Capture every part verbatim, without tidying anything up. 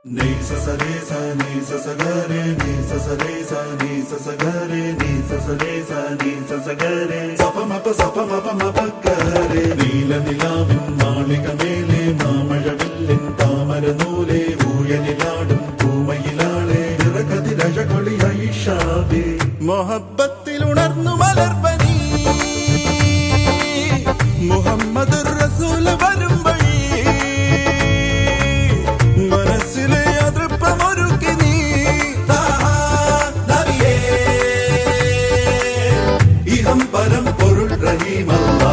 Ni sa sa re sa ni sa sa ga re ni sa sa re sa ni sa sa ga re ni sa sa re sa ni sa sa ga re sa pa ma pa sa pa ma pa ma pa ga re നീല നിലാവിൻ മാളിക മേലെ മാമഴവില്ലിൻ താമരനൂലെ ഊയലിലാടും പൂമയിലാളെ നിറകതിരഴകൊളിയായി ഷാബി മൊഹബ്ബത്തിൽ ഉണർന്നു മലർപനി മുഹമ്മദ് റസൂൽ വരും വഴി മനസ്സിലെ അതൃപ്പമൊരുക്കി നീ ഇഹം പരം പൊരുൾ റഹീമല്ലാ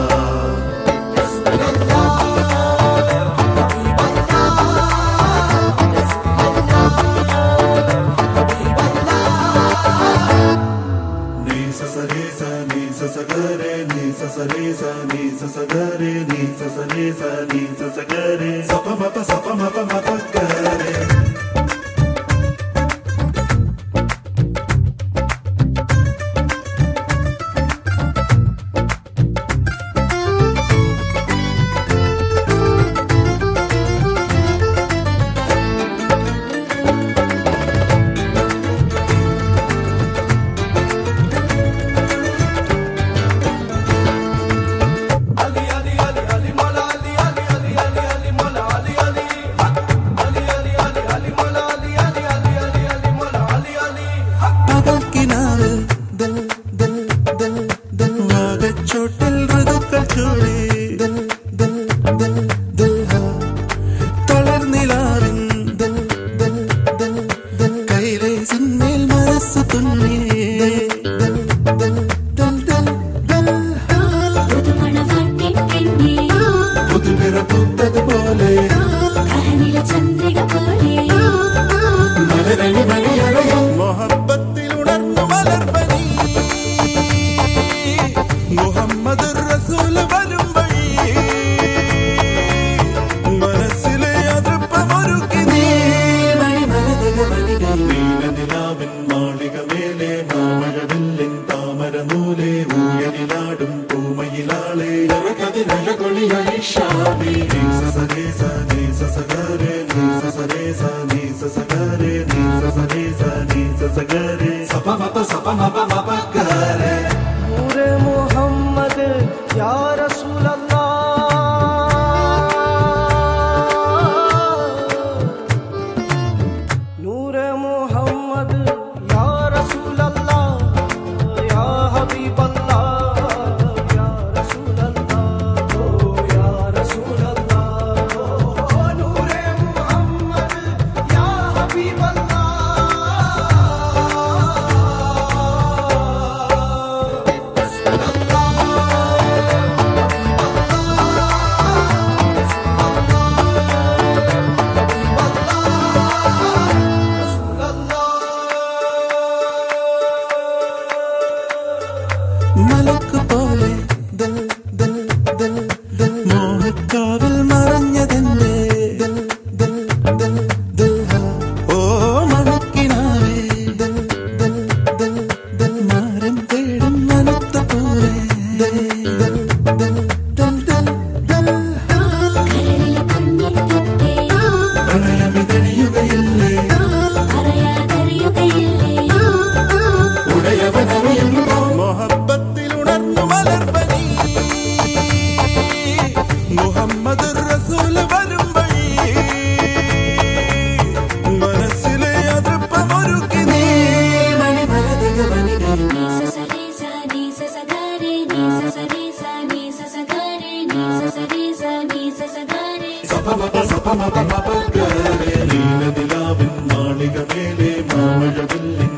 नूरे मोहम्मद या रसूल अल्लाह नूरे मोहम्मद या रसूल अल्लाह या हबीब अल्लाह या रसूल अल्लाह ओ या रसूल अल्लाह नूरे मोहम्मद या हबीब अल्लाह മലക്ക് പോലെ ദൽ ദൽ ദൽ ദൽ മോഹക്കാവിൽ മറഞ്ഞതെന്റെ ദൽ ദൽ ദൽ ദൽ ഓ മണക്കിനാവേ ദൽ ദൽ ദൽ ദൽ മാരം തേടും മനത്ത പോലെ ദൽ ദൽ ദൽ ദൽ ദൽ ദൽ പ്രണയമിതണിയുകയില്ലേ ഉടയവനറിയുന്നു മൊഹബ്ബത്തിൽ ഉണർന്നു മലർപനി മുഹമ്മദ് റസൂൽ വരും വഴി മനസ്സിലെ അതൃപ്പമൊരുക്കി നീ നീല നിലാവിൻ മാളിക മേലെ മാമഴവില്ലിൻ